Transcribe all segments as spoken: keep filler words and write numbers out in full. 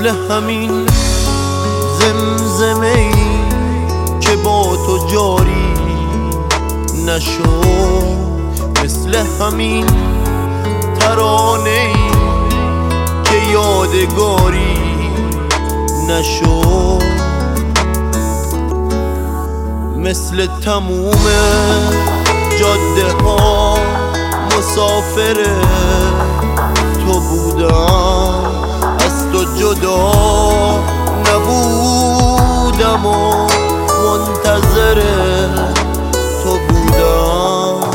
مثل همین زمزمه ای که با تو جاری نشو، مثل همین ترانه ای که یادگاری نشو، مثل تموم جاده ها مسافر تو بودم، از تو جدا نبودم و منتظر تو بودم.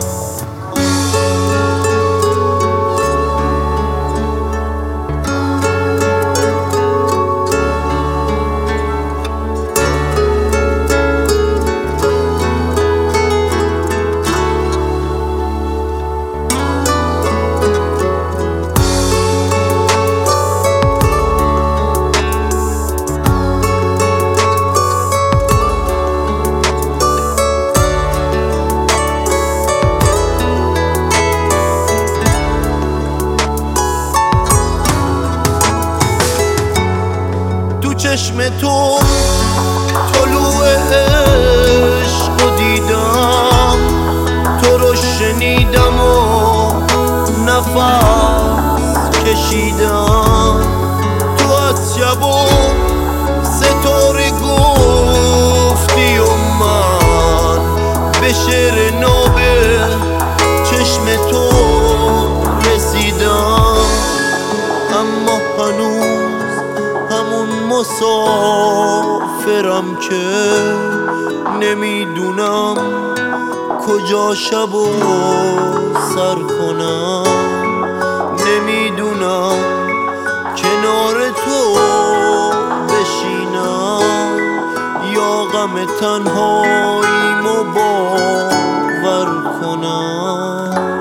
چشم تو طلوع عشق و دیدم، تو رو شنیدم و نفس کشیدم، تو از شب و ستاره گفتی و من به شعر ناب چشم تو رسیدم، اما هنوز همون مسافرم که نمیدونم کجا شب و سر کنم، نمیدونم کنار تو بشینم یا غم تنهاییمو باور کنم.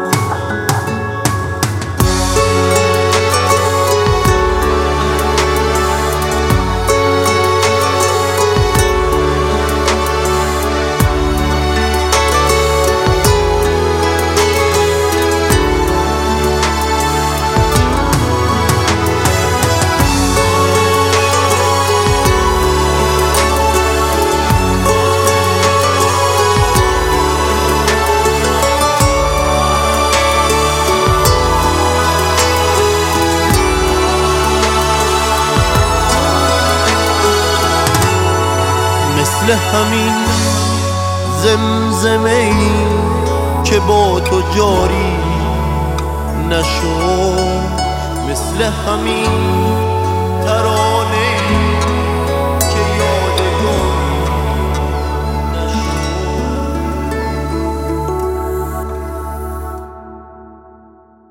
مثل همین زمزمه ای که با تو جاری نشو، مثل همین ترانه